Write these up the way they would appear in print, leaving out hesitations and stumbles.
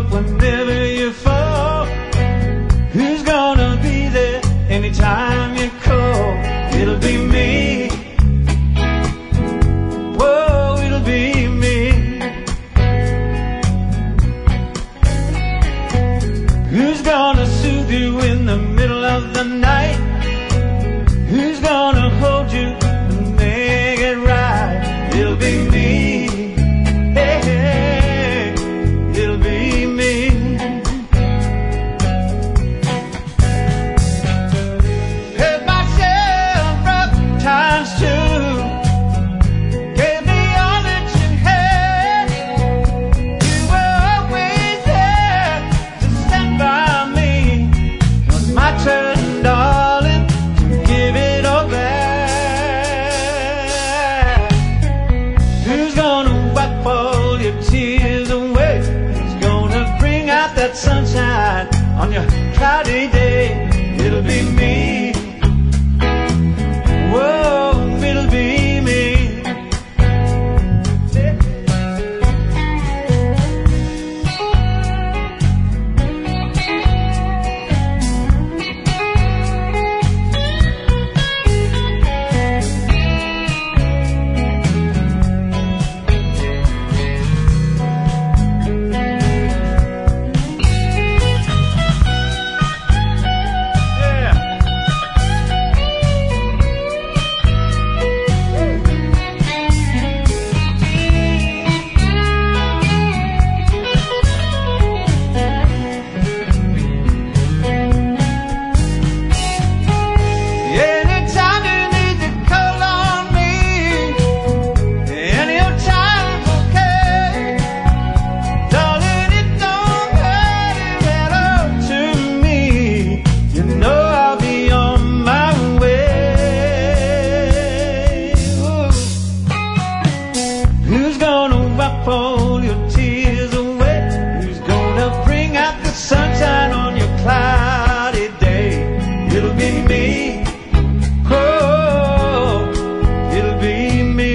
up whenever you fall? Who's gonna be there anytime you call? It'll be me. Whoa, it'll be me. Who's gonna soothe you in the middle of the night? Who's gonna hold you and make it right? It'll be me. Hey, hey, it'll be me. Hurt myself rough times too. Gave me all that you had. You were always there to stand by me. It was my turn, darling, to give it all back. Who's gonna wipe all your tears away? Who's gonna bring out that sunshine on your cloudy day? It'll be me. Whoa, it'll be me. Anytime you need to call on me, any old time's okay. Darling, it don't matter at all to me. You know I'll be on my way. Ooh. Who's gonna wipe all your tears away? Who's gonna bring out the sunshine on your cloudy day? It'll be me. Oh, it'll be me.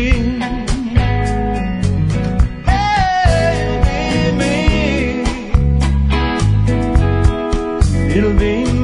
Hey, it'll be me. It'll be me.